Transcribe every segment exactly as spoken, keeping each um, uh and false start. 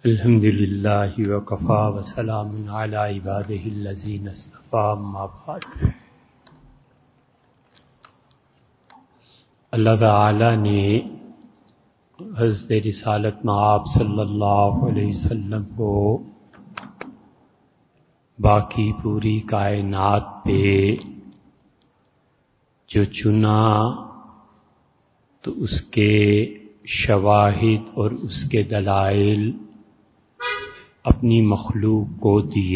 الحمد للہ وکفا وسلام علی عبادہ الذین اصطفیٰ اما بعد۔ اللہ تعالی نے حضرت رسالت مآب صلی اللہ علیہ وسلم کو باقی پوری کائنات پہ جو چنا تو اس کے شواہد اور اس کے دلائل اپنی مخلوق کو دیے۔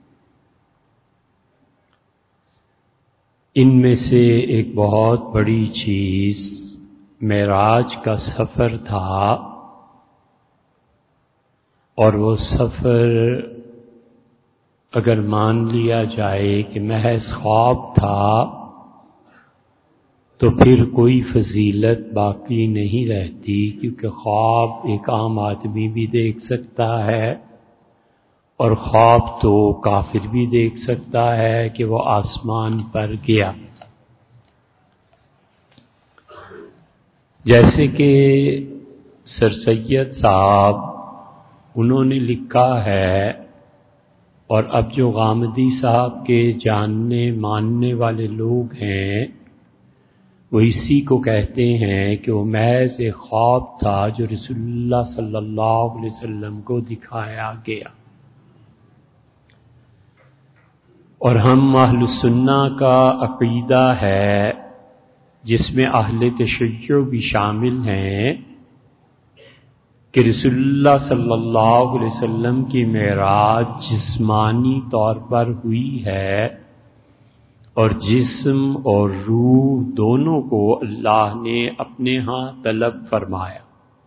ان میں سے ایک بہت بڑی چیز معراج کا سفر تھا، اور وہ سفر اگر مان لیا جائے کہ محض خواب تھا تو پھر کوئی فضیلت باقی نہیں رہتی، کیونکہ خواب ایک عام آدمی بھی دیکھ سکتا ہے، اور خواب تو کافر بھی دیکھ سکتا ہے کہ وہ آسمان پر گیا۔ جیسے کہ سر سید صاحب انہوں نے لکھا ہے، اور اب جو غامدی صاحب کے جاننے ماننے والے لوگ ہیں وہ اسی کو کہتے ہیں کہ وہ محض ایک خواب تھا جو رسول اللہ صلی اللہ علیہ وسلم کو دکھایا گیا۔ اور ہم اہل سنہ کا عقیدہ ہے، جس میں اہل تشیع بھی شامل ہیں، کہ رسول اللہ صلی اللہ علیہ وسلم کی معراج جسمانی طور پر ہوئی ہے، اور جسم اور روح دونوں کو اللہ نے اپنے ہاں طلب فرمایا۔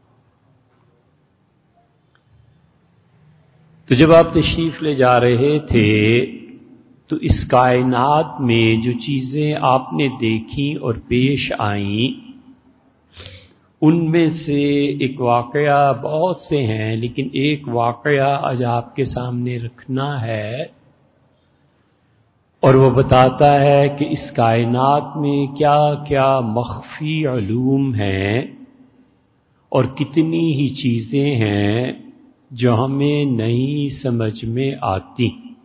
تو جب آپ تشریف لے جا رہے تھے تو اس کائنات میں جو چیزیں آپ نے دیکھیں اور پیش آئیں، ان میں سے ایک واقعہ، بہت سے ہیں لیکن ایک واقعہ آج آپ کے سامنے رکھنا ہے، اور وہ بتاتا ہے کہ اس کائنات میں کیا کیا مخفی علوم ہیں اور کتنی ہی چیزیں ہیں جو ہمیں نہیں سمجھ میں آتی۔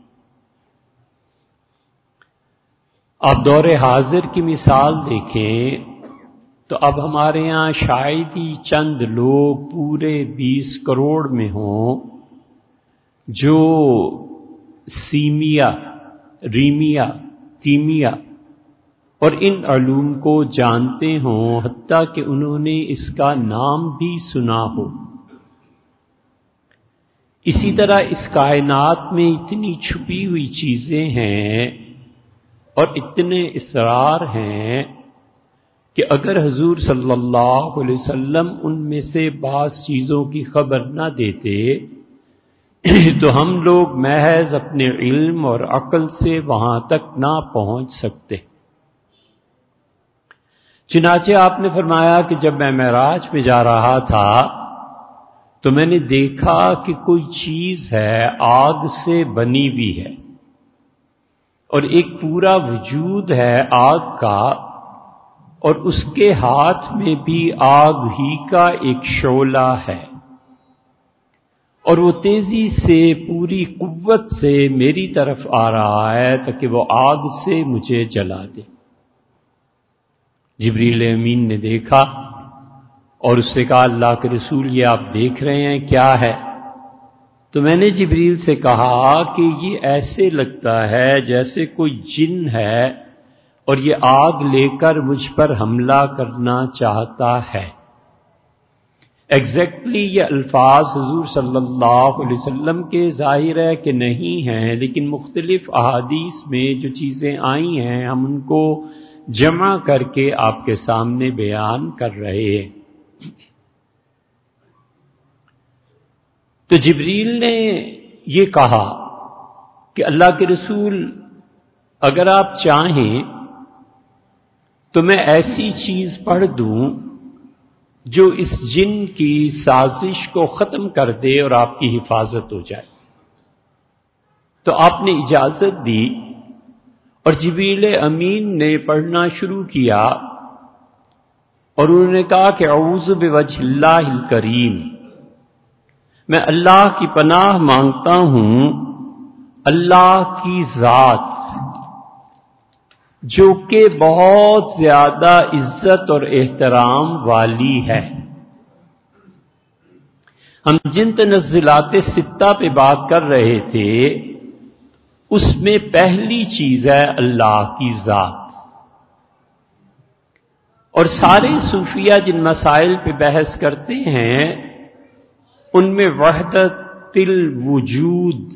آپ دور حاضر کی مثال دیکھیں تو اب ہمارے ہاں شاید ہی چند لوگ پورے بیس کروڑ میں ہوں جو سیمیا، ریمیا، کیمیا اور ان علوم کو جانتے ہوں، حتیٰ کہ انہوں نے اس کا نام بھی سنا ہو۔ اسی طرح اس کائنات میں اتنی چھپی ہوئی چیزیں ہیں اور اتنے اسرار ہیں کہ اگر حضور صلی اللہ علیہ وسلم ان میں سے بعض چیزوں کی خبر نہ دیتے تو ہم لوگ محض اپنے علم اور عقل سے وہاں تک نہ پہنچ سکتے۔ چنانچہ آپ نے فرمایا کہ جب میں معراج پہ جا رہا تھا تو میں نے دیکھا کہ کوئی چیز ہے آگ سے بنی بھی ہے، اور ایک پورا وجود ہے آگ کا، اور اس کے ہاتھ میں بھی آگ ہی کا ایک شعلہ ہے، اور وہ تیزی سے پوری قوت سے میری طرف آ رہا ہے تاکہ وہ آگ سے مجھے جلا دے۔ جبریل امین نے دیکھا اور اس سے کہا، اللہ کے رسول یہ آپ دیکھ رہے ہیں کیا ہے؟ تو میں نے جبریل سے کہا کہ یہ ایسے لگتا ہے جیسے کوئی جن ہے اور یہ آگ لے کر مجھ پر حملہ کرنا چاہتا ہے۔ ایگزیکٹلی یہ الفاظ حضور صلی اللہ علیہ وسلم کے ظاہر ہے کہ نہیں ہیں، لیکن مختلف احادیث میں جو چیزیں آئی ہیں ہم ان کو جمع کر کے آپ کے سامنے بیان کر رہے ہیں۔ تو جبریل نے یہ کہا کہ اللہ کے رسول اگر آپ چاہیں تو میں ایسی چیز پڑھ دوں جو اس جن کی سازش کو ختم کر دے اور آپ کی حفاظت ہو جائے۔ تو آپ نے اجازت دی اور جبریل امین نے پڑھنا شروع کیا، اور انہوں نے کہا کہ اعوذ بوجہ اللہ الکریم میں اللہ کی پناہ مانگتا ہوں اللہ کی ذات جو کہ بہت زیادہ عزت اور احترام والی ہے۔ ہم جن تنزلات ستہ پہ بات کر رہے تھے اس میں پہلی چیز ہے اللہ کی ذات، اور سارے صوفیہ جن مسائل پہ بحث کرتے ہیں ان میں وحدت الوجود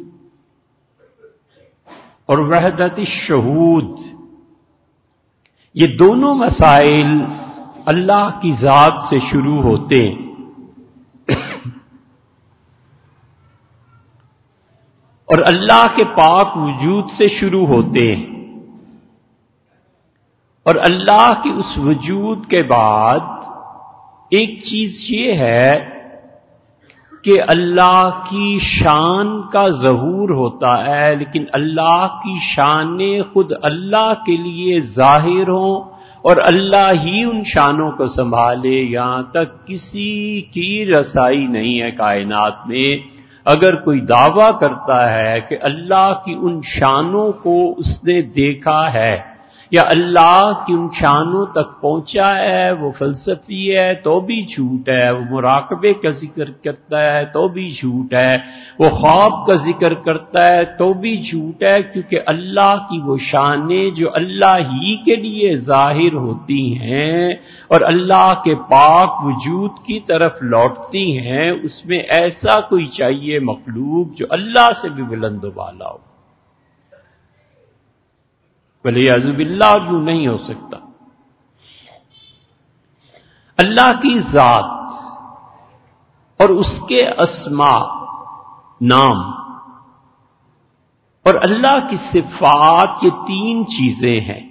اور وحدت الشہود، یہ دونوں مسائل اللہ کی ذات سے شروع ہوتے ہیں۔ اور اللہ کے پاک وجود سے شروع ہوتے ہیں، اور اللہ کی اس وجود کے بعد ایک چیز یہ ہے کہ اللہ کی شان کا ظہور ہوتا ہے، لیکن اللہ کی شانیں خود اللہ کے لیے ظاہر ہوں اور اللہ ہی ان شانوں کو سنبھالے، یہاں تک کسی کی رسائی نہیں ہے کائنات میں۔ اگر کوئی دعویٰ کرتا ہے کہ اللہ کی ان شانوں کو اس نے دیکھا ہے یا اللہ کی ان شانوں تک پہنچا ہے، وہ فلسفی ہے تو بھی جھوٹ ہے، وہ مراقبے کا ذکر کرتا ہے تو بھی جھوٹ ہے، وہ خواب کا ذکر کرتا ہے تو بھی جھوٹ ہے، کیونکہ اللہ کی وہ شانیں جو اللہ ہی کے لیے ظاہر ہوتی ہیں اور اللہ کے پاک وجود کی طرف لوٹتی ہیں، اس میں ایسا کوئی چاہیے مخلوق جو اللہ سے بھی بلند و بالا ہو، ولیعوذ باللہ یوں نہیں ہو سکتا۔ اللہ کی ذات اور اس کے اسماء نام اور اللہ کی صفات، یہ تین چیزیں ہیں۔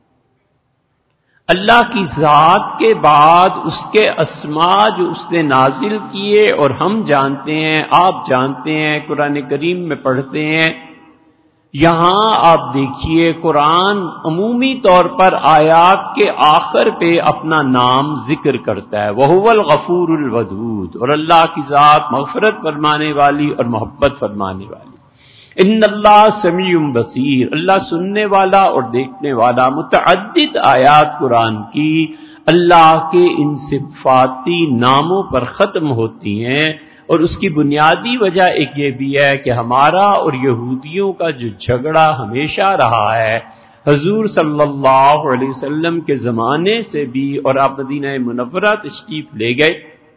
اللہ کی ذات کے بعد اس کے اسماء جو اس نے نازل کیے اور ہم جانتے ہیں، آپ جانتے ہیں، قرآن کریم میں پڑھتے ہیں۔ یہاں آپ دیکھیے قرآن عمومی طور پر آیات کے آخر پہ اپنا نام ذکر کرتا ہے، وَهُوَ الْغَفُورُ الْوَدُودُ، اور اللہ کی ذات مغفرت فرمانے والی اور محبت فرمانے والی۔ ان اللہ سمیع بصیر، اللہ سننے والا اور دیکھنے والا۔ متعدد آیات قرآن کی اللہ کے ان صفاتی ناموں پر ختم ہوتی ہیں، اور اس کی بنیادی وجہ ایک یہ بھی ہے کہ ہمارا اور یہودیوں کا جو جھگڑا ہمیشہ رہا ہے، حضور صلی اللہ علیہ وسلم کے زمانے سے بھی، اور آپ مدینہ منورہ تشریف لے گئے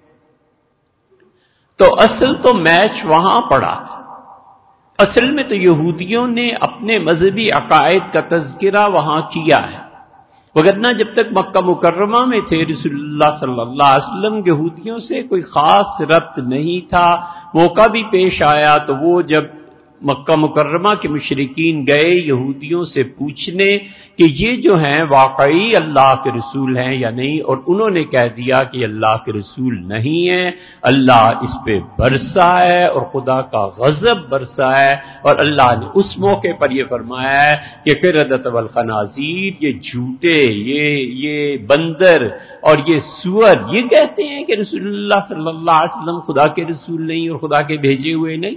تو اصل تو میچ وہاں پڑا تھا۔ اصل میں تو یہودیوں نے اپنے مذہبی عقائد کا تذکرہ وہاں کیا ہے، وگرنہ جب تک مکہ مکرمہ میں تھے رسول اللہ صلی اللہ علیہ وسلم یہودیوں سے کوئی خاص ربط نہیں تھا۔ موقع بھی پیش آیا تو وہ جب مکہ مکرمہ کے مشرکین گئے یہودیوں سے پوچھنے کہ یہ جو ہیں واقعی اللہ کے رسول ہیں یا نہیں، اور انہوں نے کہہ دیا کہ یہ اللہ کے رسول نہیں ہیں، اللہ اس پہ برسا ہے اور خدا کا غضب برسا ہے، اور اللہ نے اس موقع پر یہ فرمایا ہے کہ قردۃ والخنازیر، یہ جھوٹے، یہ یہ بندر اور یہ سور یہ کہتے ہیں کہ رسول اللہ صلی اللہ علیہ وسلم خدا کے رسول نہیں اور خدا کے بھیجے ہوئے نہیں۔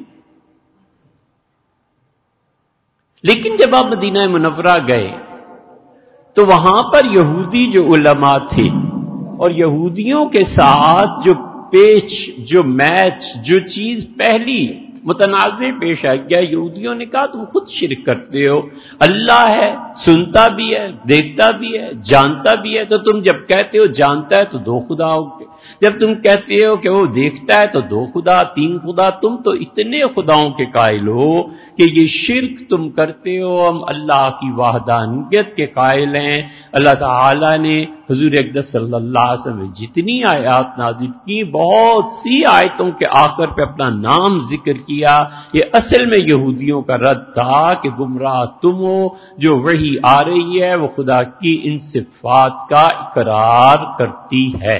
لیکن جب آپ مدینہ منورہ گئے تو وہاں پر یہودی جو علماء تھے اور یہودیوں کے ساتھ جو پیچ جو میچ جو چیز پہلی متنازع پیش آ گیا، یہودیوں نے کہا تم خود شرک کرتے ہو، اللہ ہے، سنتا بھی ہے، دیکھتا بھی ہے، جانتا بھی ہے، تو تم جب کہتے ہو جانتا ہے تو دو خدا ہو گئے، جب تم کہتے ہو کہ وہ دیکھتا ہے تو دو خدا، تین خدا، تم تو اتنے خداؤں کے قائل ہو کہ یہ شرک تم کرتے ہو۔ ہم اللہ کی وحدانیت کے قائل ہیں۔ اللہ تعالی نے حضور اقدس صلی اللہ علیہ وسلم نے جتنی آیات نازل کی، بہت سی آیتوں کے آخر پہ اپنا نام ذکر کیا۔ یہ اصل میں یہودیوں کا رد تھا کہ گمراہ تم ہو، جو وحی آ رہی ہے وہ خدا کی ان صفات کا اقرار کرتی ہے،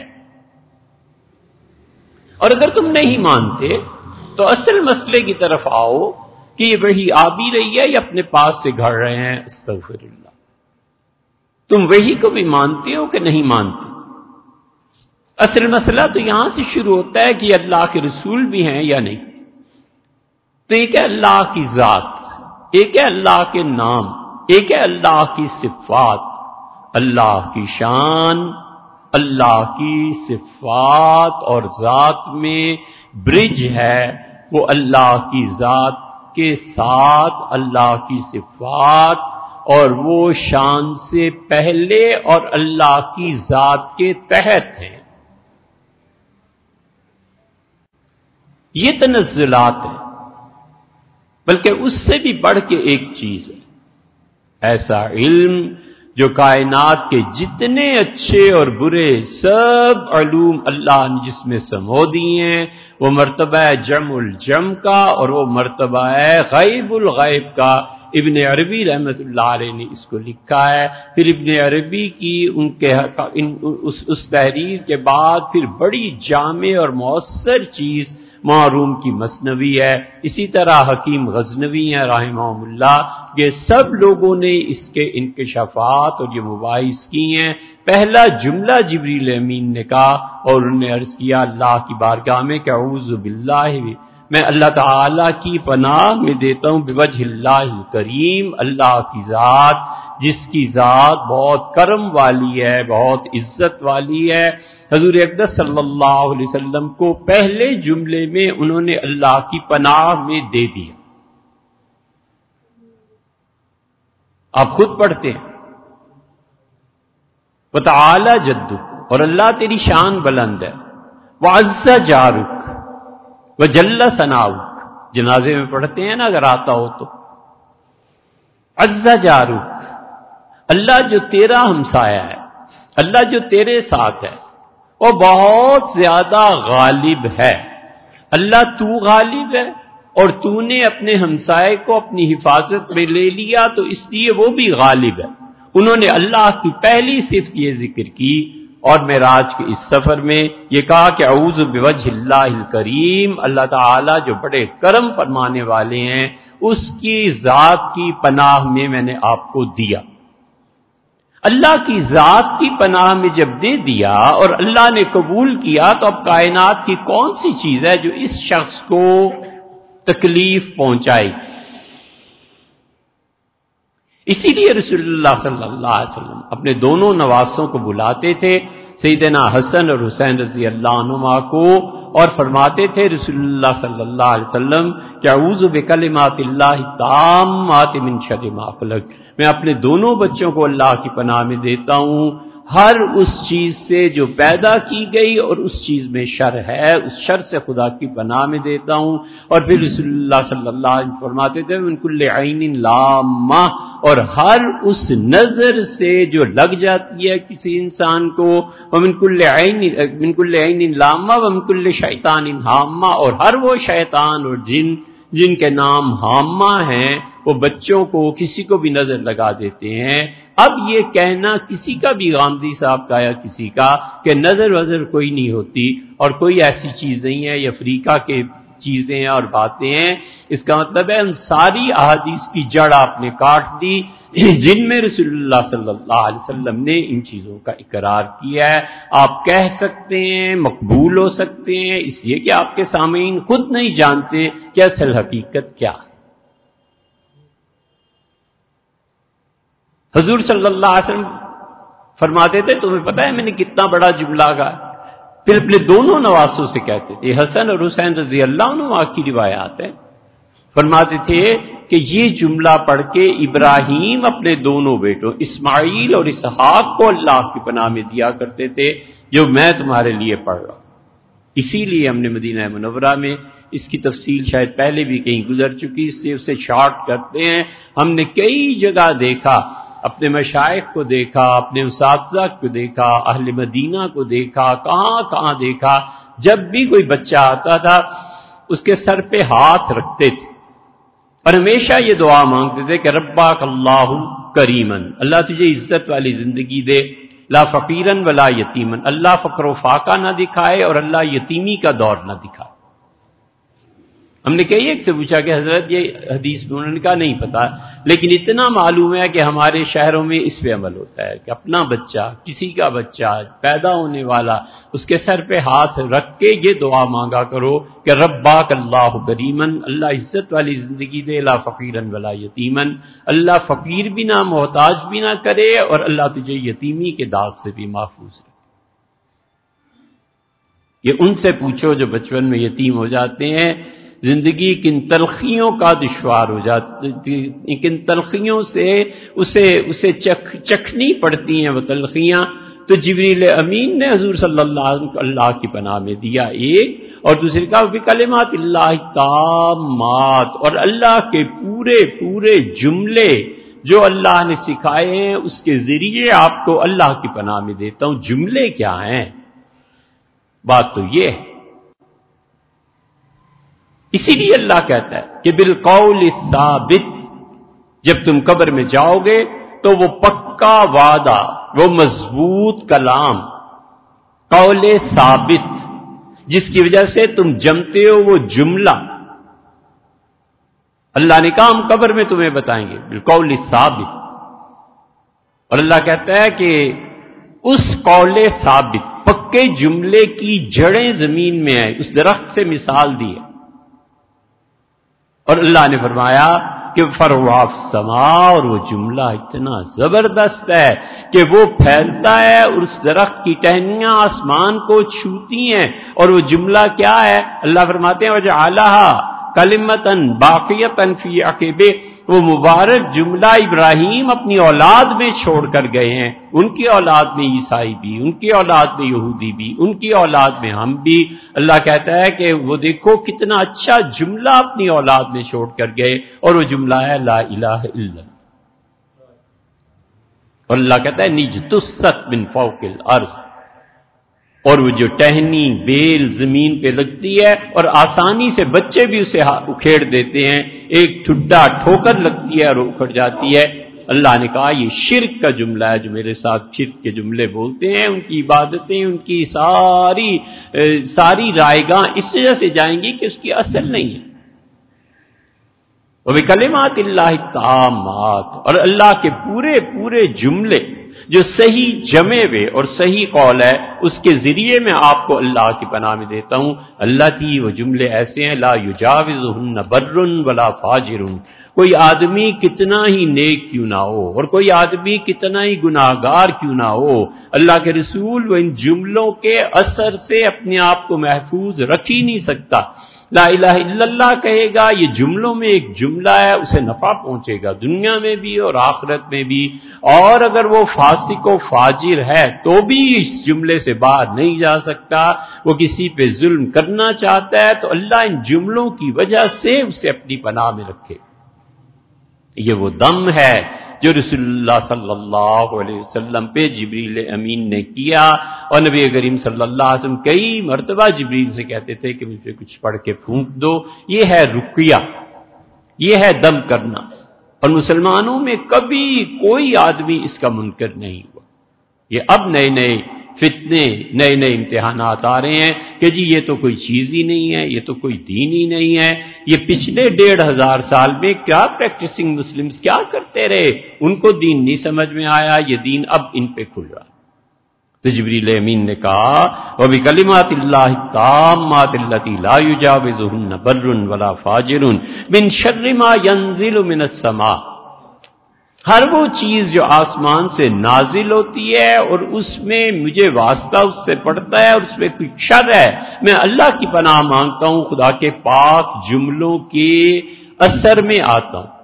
اور اگر تم نہیں مانتے تو اصل مسئلے کی طرف آؤ کہ یہ وحی آ بھی رہی ہے یا اپنے پاس سے گھڑ رہے ہیں۔ استغفر اللہ، تم وحی کو بھی مانتے ہو کہ نہیں مانتے؟ اصل مسئلہ تو یہاں سے شروع ہوتا ہے کہ اللہ کے رسول بھی ہیں یا نہیں. تو ایک ہے اللہ کی ذات، ایک ہے اللہ کے نام، ایک ہے اللہ کی صفات. اللہ کی شان، اللہ کی صفات اور ذات میں برج ہے، وہ اللہ کی ذات کے ساتھ اللہ کی صفات اور وہ شان سے پہلے اور اللہ کی ذات کے تحت ہے. یہ تنزلات ہے، بلکہ اس سے بھی بڑھ کے ایک چیز ہے، ایسا علم جو کائنات کے جتنے اچھے اور برے سب علوم اللہ نے جس میں سمو دیے ہیں، وہ مرتبہ ہے جمع الجم کا اور وہ مرتبہ ہے غیب الغیب کا. ابن عربی رحمت اللہ علیہ نے اس کو لکھا ہے. پھر ابن عربی کی ان کے ان اس, اس تحریر کے بعد پھر بڑی جامع اور مؤثر چیز معروم کی مثنوی ہے. اسی طرح حکیم غزنوی ہیں رحمہم اللہ، یہ سب لوگوں نے اس کے انکشافات اور یہ مباحث کی ہیں. پہلا جملہ جبریل امین نے کہا اور انہوں نے عرض کیا اللہ کی بارگاہ میں کہ اعوذ باللہ، میں اللہ تعالی کی پناہ میں دیتا ہوں بوجہ اللہ الکریم، اللہ کی ذات جس کی ذات بہت کرم والی ہے، بہت عزت والی ہے. حضور اقدس صلی اللہ علیہ وسلم کو پہلے جملے میں انہوں نے اللہ کی پناہ میں دے دیا. آپ خود پڑھتے ہیں وتعالی جدک، اور اللہ تیری شان بلند ہے، وعز جارک وجل ثناؤک. جنازے میں پڑھتے ہیں نا اگر آتا ہو تو، عز جارک، اللہ جو تیرا ہمسایہ ہے، اللہ جو تیرے ساتھ ہے وہ بہت زیادہ غالب ہے. اللہ تو غالب ہے اور تو نے اپنے ہمسائے کو اپنی حفاظت میں لے لیا تو اس لیے وہ بھی غالب ہے. انہوں نے اللہ کی پہلی صفت یہ ذکر کی اور معراج کے اس سفر میں یہ کہا کہ اعوذ بوجہ اللہ الکریم، اللہ تعالی جو بڑے کرم فرمانے والے ہیں اس کی ذات کی پناہ میں میں نے آپ کو دیا. اللہ کی ذات کی پناہ میں جب دے دیا اور اللہ نے قبول کیا تو اب کائنات کی کون سی چیز ہے جو اس شخص کو تکلیف پہنچائے؟ اسی لیے رسول اللہ صلی اللہ علیہ وسلم اپنے دونوں نواسوں کو بلاتے تھے، سیدنا حسن اور حسین رضی اللہ عنہما کو، اور فرماتے تھے رسول اللہ صلی اللہ علیہ وسلم کہ اعوذ بکلمات اللہ التامات من شر ما خلق، میں اپنے دونوں بچوں کو اللہ کی پناہ میں دیتا ہوں ہر اس چیز سے جو پیدا کی گئی اور اس چیز میں شر ہے، اس شر سے خدا کی پناہ میں دیتا ہوں. اور پھر رسول اللہ صلی اللہ علیہ وسلم فرماتے تھے من کل عین لامہ، اور ہر اس نظر سے جو لگ جاتی ہے کسی انسان کو، ومن کل عین من کل عین لامہ ومن کل شیطان ہامہ، اور ہر وہ شیطان اور جن جن کے نام ہامہ ہیں وہ بچوں کو کسی کو بھی نظر لگا دیتے ہیں. اب یہ کہنا کسی کا بھی غامدی صاحب کا یا کسی کا کہ نظر وظر کوئی نہیں ہوتی اور کوئی ایسی چیز نہیں ہے، یہ افریقہ کے چیزیں اور باتیں ہیں، اس کا مطلب ہے ان ساری احادیث کی جڑ آپ نے کاٹ دی جن میں رسول اللہ صلی اللہ علیہ وسلم نے ان چیزوں کا اقرار کیا ہے. آپ کہہ سکتے ہیں، مقبول ہو سکتے ہیں، اس لیے کہ آپ کے سامعین خود نہیں جانتے کہ اصل حقیقت کیا. حضور صلی اللہ علیہ وسلم فرماتے تھے تمہیں پتہ ہے میں نے کتنا بڑا جملہ کہا؟ پھر اپنے دونوں نواسوں سے کہتے تھے، حسن اور حسین رضی اللہ عنہ کی روایات ہے، فرماتے تھے کہ یہ جملہ پڑھ کے ابراہیم اپنے دونوں بیٹوں اسماعیل اور اسحاق کو اللہ کی پناہ میں دیا کرتے تھے جو میں تمہارے لیے پڑھ رہا ہوں. اسی لیے ہم نے مدینہ منورہ میں اس کی تفصیل شاید پہلے بھی کہیں گزر چکی، اس سے اسے شارٹ کرتے ہیں. ہم نے کئی جگہ دیکھا، اپنے مشائخ کو دیکھا، اپنے اساتذہ کو دیکھا، اہل مدینہ کو دیکھا، کہاں کہاں دیکھا، جب بھی کوئی بچہ آتا تھا اس کے سر پہ ہاتھ رکھتے تھے اور ہمیشہ یہ دعا مانگتے تھے کہ ربک اللہ کریمن، اللہ تجھے عزت والی زندگی دے، لا فقیرن ولا یتیمن، اللہ فقر و فاقہ نہ دکھائے اور اللہ یتیمی کا دور نہ دکھائے. ہم نے کئی ایک سے پوچھا کہ حضرت یہ حدیث میں، انہوں نے کہا نہیں پتا، لیکن اتنا معلوم ہے کہ ہمارے شہروں میں اس پہ عمل ہوتا ہے کہ اپنا بچہ، کسی کا بچہ پیدا ہونے والا، اس کے سر پہ ہاتھ رکھ کے یہ دعا مانگا کرو کہ رباک اللہ کریمن، اللہ عزت والی زندگی دے، لا فقیرن ولا یتیمن، اللہ فقیر بھی نہ، محتاج بھی نہ کرے، اور اللہ تجھے یتیمی کے داغ سے بھی محفوظ رکھے۔ یہ ان سے پوچھو جو بچپن میں یتیم ہو جاتے ہیں، زندگی کن تلخیوں کا دشوار ہو جاتی، کن تلخیوں سے اسے اسے چکھ چکھنی پڑتی ہیں وہ تلخیاں، تو جبریل امین نے حضور صلی اللہ علیہ وسلم کو اللہ کی پناہ میں دیا ایک، اور دوسری کا بکلمات اللہ تامات، اور اللہ کے پورے پورے جملے جو اللہ نے سکھائے ہیں اس کے ذریعے آپ کو اللہ کی پناہ میں دیتا ہوں۔ جملے کیا ہیں؟ بات تو یہ ہے، اسی لیے اللہ کہتا ہے کہ بالقول الثابت، جب تم قبر میں جاؤ گے تو وہ پکا وعدہ، وہ مضبوط کلام، قول ثابت، جس کی وجہ سے تم جمتے ہو وہ جملہ، اللہ نے کہا ہم قبر میں تمہیں بتائیں گے بالقول ثابت، اور اللہ کہتا ہے کہ اس قول ثابت پکے جملے کی جڑیں زمین میں ہیں، اس درخت سے مثال دی ہے، اور اللہ نے فرمایا کہ فرواف سما، اور وہ جملہ اتنا زبردست ہے کہ وہ پھیلتا ہے اور اس درخت کی ٹہنیاں آسمان کو چھوتی ہیں، اور وہ جملہ کیا ہے؟ اللہ فرماتے ہیں وجعلھا کلمۃ باقیۃ فی عقبہ، وہ مبارک جملہ ابراہیم اپنی اولاد میں چھوڑ کر گئے ہیں، ان کی اولاد میں عیسائی بھی، ان کی اولاد میں یہودی بھی، ان کی اولاد میں ہم بھی۔ اللہ کہتا ہے کہ وہ دیکھو کتنا اچھا جملہ اپنی اولاد میں چھوڑ کر گئے، اور وہ جملہ ہے لا الہ الا اللہ، اور اللہ کہتا ہے نجتثت من فوق الارض، اور وہ جو ٹہنی بیل زمین پہ لگتی ہے اور آسانی سے بچے بھی اسے اکھیڑ دیتے ہیں، ایک ٹھڈا ٹھوکر لگتی ہے اور اکھڑ جاتی ہے۔ اللہ نے کہا یہ شرک کا جملہ ہے، جو میرے ساتھ شرک کے جملے بولتے ہیں، ان کی عبادتیں، ان کی ساری ساری رائیگاں اس وجہ سے جائیں گی کہ اس کی اصل نہیں ہے۔ وَبِكَلِمَاتِ اللَّهِ التَّامَّاتِ، اور اللہ کے پورے پورے جملے جو صحیح جمے ہوئے اور صحیح قول ہے، اس کے ذریعے میں آپ کو اللہ کی پناہ میں دیتا ہوں۔ اللہ کی وہ جملے ایسے ہیں لا یجاوزہن بر ولا فاجر، کوئی آدمی کتنا ہی نیک کیوں نہ ہو اور کوئی آدمی کتنا ہی گناہگار کیوں نہ ہو، اللہ کے رسول وہ ان جملوں کے اثر سے اپنے آپ کو محفوظ رکھ ہی نہیں سکتا۔ لا الہ الا اللہ کہے گا، یہ جملوں میں ایک جملہ ہے، اسے نفع پہنچے گا دنیا میں بھی اور آخرت میں بھی، اور اگر وہ فاسق و فاجر ہے تو بھی اس جملے سے باہر نہیں جا سکتا، وہ کسی پہ ظلم کرنا چاہتا ہے تو اللہ ان جملوں کی وجہ سے اسے اپنی پناہ میں رکھے۔ یہ وہ دم ہے جو رسول اللہ صلی اللہ علیہ وسلم پہ جبریل امین نے کیا، اور نبی کریم صلی اللہ علیہ وسلم کئی مرتبہ جبریل سے کہتے تھے کہ مجھے کچھ پڑھ کے پھونک دو۔ یہ ہے رقیہ، یہ ہے دم کرنا، اور مسلمانوں میں کبھی کوئی آدمی اس کا منکر نہیں ہوا۔ یہ اب نئے نئے فتنے، نئے نئے امتحانات آ رہے ہیں کہ جی یہ تو کوئی چیز ہی نہیں ہے، یہ تو کوئی دین ہی نہیں ہے۔ یہ پچھلے ڈیڑھ ہزار سال میں کیا پریکٹسنگ مسلمز کیا کرتے رہے، ان کو دین نہیں سمجھ میں آیا، یہ دین اب ان پہ کھل رہا۔ تو جبریل امین نے کہا وَبِكَلِمَاتِ اللَّهِ التَّامَّاتِ الَّتِي لَا يُجَاوِزُهُنَّ بَرٌّ وَلَا فَاجِرٌ مِنْ شَرِّ مَا يَنزِلُ مِنَ السَّمَاءِ، ہر وہ چیز جو آسمان سے نازل ہوتی ہے اور اس میں مجھے واسطہ اس سے پڑتا ہے اور اس میں کوئی شر ہے، میں اللہ کی پناہ مانگتا ہوں، خدا کے پاک جملوں کے اثر میں آتا ہوں۔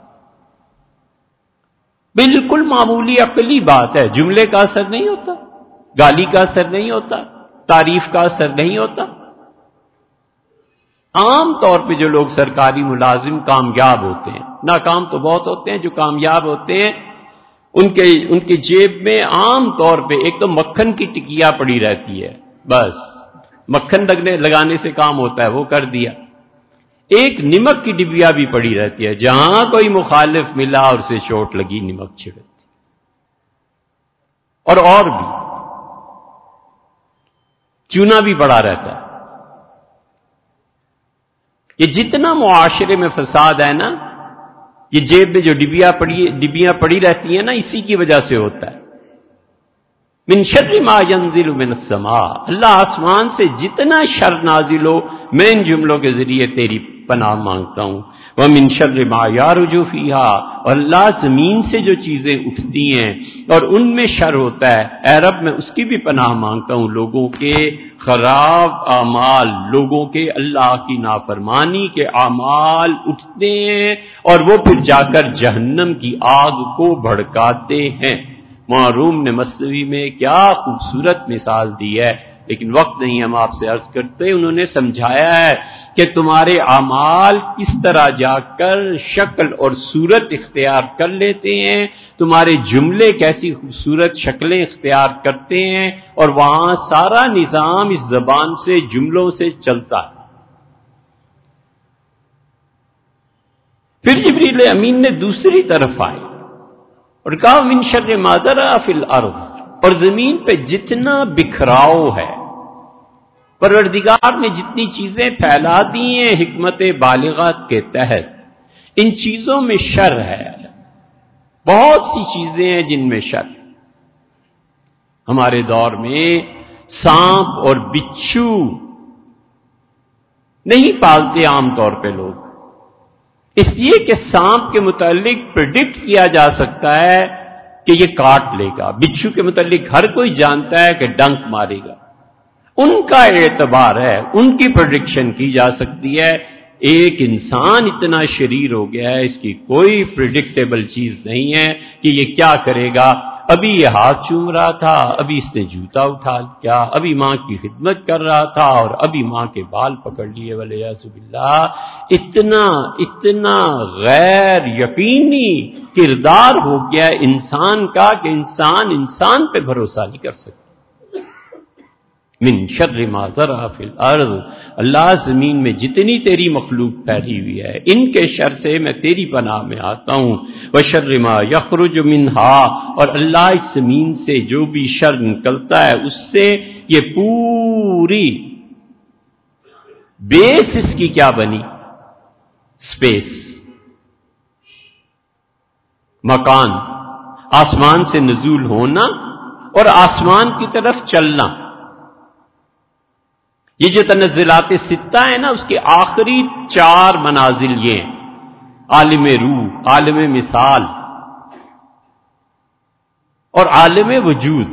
بالکل معمولی عقلی بات ہے، جملے کا اثر نہیں ہوتا، گالی کا اثر نہیں ہوتا، تعریف کا اثر نہیں ہوتا۔ عام طور پہ جو لوگ سرکاری ملازم کامیاب ہوتے ہیں، ناکام تو بہت ہوتے ہیں، جو کامیاب ہوتے ہیں ان کے ان کی جیب میں عام طور پہ ایک تو مکھن کی ٹکیا پڑی رہتی ہے، بس مکھن لگنے لگانے سے کام ہوتا ہے، وہ کر دیا۔ ایک نمک کی ڈبیا بھی پڑی رہتی ہے، جہاں کوئی مخالف ملا اور اسے چوٹ لگی نمک چھڑکتی، اور اور بھی چونا بھی پڑا رہتا ہے۔ یہ جتنا معاشرے میں فساد ہے نا، یہ جیب میں جو ڈبیا پڑی ڈبیاں پڑی رہتی ہیں نا، اسی کی وجہ سے ہوتا ہے۔ من شر ما ينزل من السماء، اللہ آسمان سے جتنا شر نازل ہو میں ان جملوں کے ذریعے تیری پناہ مانگتا ہوں۔ ومن شر ما يعرج فيها، اور اللہ زمین سے جو چیزیں اٹھتی ہیں اور ان میں شر ہوتا ہے، اے رب میں اس کی بھی پناہ مانگتا ہوں، لوگوں کے خراب اعمال، لوگوں کے اللہ کی نافرمانی کے اعمال اٹھتے ہیں اور وہ پھر جا کر جہنم کی آگ کو بھڑکاتے ہیں۔ معروم نے مثنوی میں کیا خوبصورت مثال دی ہے، لیکن وقت نہیں ہم آپ سے عرض کرتے۔ انہوں نے سمجھایا ہے کہ تمہارے اعمال کس طرح جا کر شکل اور صورت اختیار کر لیتے ہیں، تمہارے جملے کیسی خوبصورت شکلیں اختیار کرتے ہیں، اور وہاں سارا نظام اس زبان سے، جملوں سے چلتا ہے۔ پھر جبریل امین نے دوسری طرف آئے اور کہا من شر ما ذرأ فی الارض، اور زمین پہ جتنا بکھراؤ ہے، پروردگار نے جتنی چیزیں پھیلا دی ہیں حکمت بالغہ کے تحت، ان چیزوں میں شر ہے، بہت سی چیزیں ہیں جن میں شر۔ ہمارے دور میں سانپ اور بچھو نہیں پالتے عام طور پہ لوگ، اس لیے کہ سانپ کے متعلق پریڈکٹ کیا جا سکتا ہے کہ یہ کاٹ لے گا، بچھو کے متعلق ہر کوئی جانتا ہے کہ ڈنک مارے گا، ان کا اعتبار ہے، ان کی پریڈکشن کی جا سکتی ہے۔ ایک انسان اتنا شریر ہو گیا ہے، اس کی کوئی پریڈکٹیبل چیز نہیں ہے کہ یہ کیا کرے گا۔ ابھی یہ ہاتھ چوم رہا تھا، ابھی اس نے جوتا اٹھا لیا، ابھی ماں کی خدمت کر رہا تھا اور ابھی ماں کے بال پکڑ لیے، ولیعذ باللہ۔ اتنا اتنا غیر یقینی کردار ہو گیا انسان کا کہ انسان انسان پہ بھروسہ نہیں کر سکتا۔ من شر ما ذرأ فی الارض، اللہ زمین میں جتنی تیری مخلوق پھیلی ہوئی ہے ان کے شر سے میں تیری پناہ میں آتا ہوں۔ وشر ما یخرج منہا، اور اللہ اس زمین سے جو بھی شر نکلتا ہے اس سے یہ پوری بیس اس کی کیا بنی؟ سپیس، مکان، آسمان سے نزول ہونا اور آسمان کی طرف چلنا۔ یہ جو تنزلات ستہ ہے نا، اس کے آخری چار منازل یہ ہیں: عالم روح، عالم مثال اور عالم وجود۔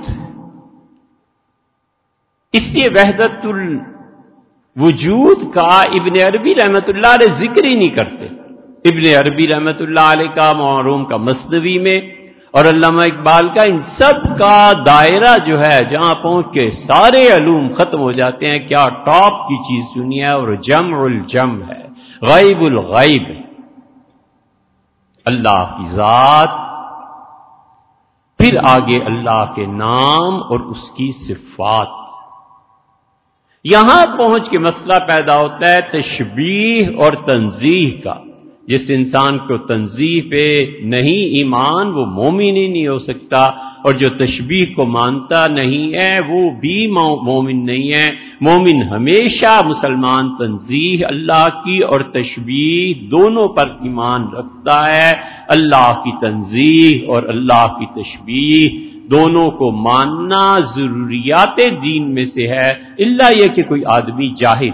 اس لیے وحدت الوجود کا ابن عربی رحمت اللہ علیہ ذکر ہی نہیں کرتے۔ ابن عربی رحمت اللہ علیہ کا، معروم کا مثنوی میں، اور علامہ اقبال کا، ان سب کا دائرہ جو ہے جہاں پہنچ کے سارے علوم ختم ہو جاتے ہیں، کیا ٹاپ کی چیز سنی ہے، اور جمع الجمع ہے، غیب الغیب، اللہ کی ذات، پھر آگے اللہ کے نام اور اس کی صفات۔ یہاں پہنچ کے مسئلہ پیدا ہوتا ہے تشبیہ اور تنزیہ کا۔ جس انسان کو تنزیہ پہ نہیں ایمان، وہ مومن ہی نہیں ہو سکتا، اور جو تشبیہ کو مانتا نہیں ہے وہ بھی مومن نہیں ہے۔ مومن ہمیشہ مسلمان تنزیہ اللہ کی اور تشبیہ دونوں پر ایمان رکھتا ہے۔ اللہ کی تنزیہ اور اللہ کی تشبیہ دونوں کو ماننا ضروریات دین میں سے ہے، الا یہ کہ کوئی آدمی جاہل۔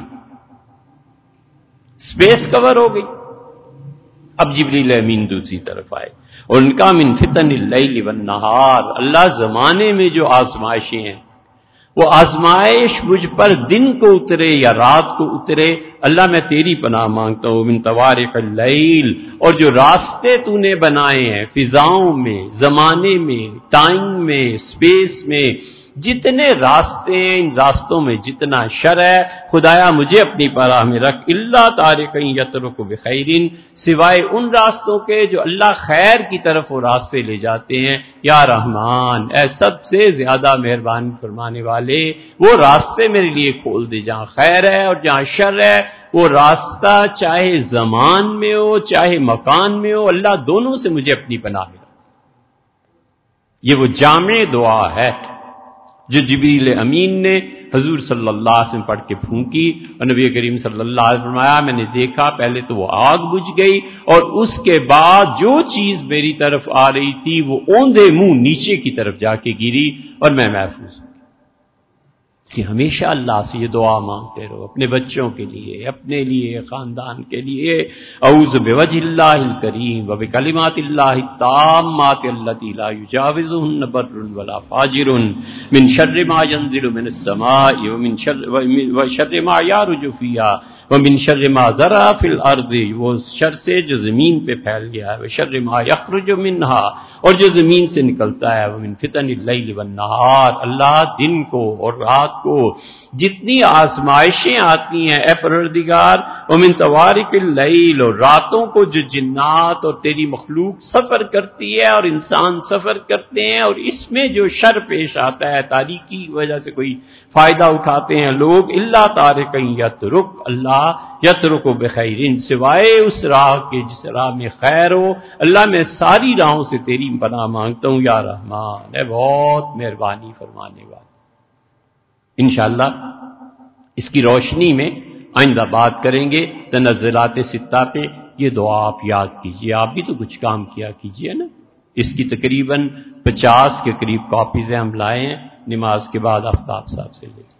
سپیس کور ہو گئی۔ اب جبریل امین دوسری طرف آئے، اور ان کا من فتن اللیل والنہار، اللہ زمانے میں جو آزمائشیں ہیں، وہ آزمائش مجھ پر دن کو اترے یا رات کو اترے، اللہ میں تیری پناہ مانگتا ہوں۔ من طوارق اللیل، اور جو راستے تو نے بنائے ہیں فضاؤں میں، زمانے میں، ٹائم میں، سپیس میں، جتنے راستے ہیں، ان راستوں میں جتنا شر ہے، خدایا مجھے اپنی پناہ میں رکھ۔ الا طارقا یترک بخیر، سوائے ان راستوں کے جو اللہ خیر کی طرف وہ راستے لے جاتے ہیں۔ یا رحمان، اے سب سے زیادہ مہربانی فرمانے والے، وہ راستے میرے لیے کھول دے جہاں خیر ہے اور جہاں شر ہے۔ وہ راستہ چاہے زمان میں ہو چاہے مکان میں ہو، اللہ دونوں سے مجھے اپنی پناہ میں رکھ۔ یہ وہ جامع دعا ہے۔ جو جبریل امین نے حضور صلی اللہ علیہ وسلم پڑھ کے پھونکی، اور نبی کریم صلی اللہ علیہ وسلم فرمایا میں نے دیکھا پہلے تو وہ آگ بجھ گئی، اور اس کے بعد جو چیز میری طرف آ رہی تھی وہ اوندے منہ نیچے کی طرف جا کے گری اور میں محفوظ ہوں۔ کہ ہمیشہ اللہ سے یہ دعا مانگتے رہو، اپنے بچوں کے لیے، اپنے لیے، خاندان کے لیے۔ اعوذ بوجہ اللہ الکریم وبکلمات اللہ التامات التی لا یجاوزہن بر ولا فاجر من شر ما ینزل من السماء ومن شر وشر ما یعرج فیہا ومن شر ما زرع فی الارض، وہ شر سے جو زمین پہ پھیل گیا ہے، وشر ما یخرج منہا، اور جو زمین سے نکلتا ہے، ومن فتن اللیل والنہار، اللہ دن کو اور رات کو جتنی آزمائشیں آتی ہیں اے پروردگار، ومن طوارق اللیل، اور راتوں کو جو جنات اور تیری مخلوق سفر کرتی ہے اور انسان سفر کرتے ہیں، اور اس میں جو شر پیش آتا ہے، تاریکی کی وجہ سے کوئی فائدہ اٹھاتے ہیں لوگ، اللہ تارکن یترک، اللہ یترک بخیرین، سوائے اس راہ کے جس راہ میں خیر ہو۔ اللہ میں ساری راہوں سے تیری پناہ مانگتا ہوں یا رحمان، اے بہت مہربانی فرمانے والا۔ انشاءاللہ اس کی روشنی میں آئندہ بات کریں گے تنزلات ستہ پہ۔ یہ دعا آپ یاد کیجئے، آپ بھی تو کچھ کام کیا کیجئے نا۔ اس کی تقریباً پچاس کے قریب کاپیز ہم لائے ہیں، نماز کے بعد آفتاب صاحب سے لے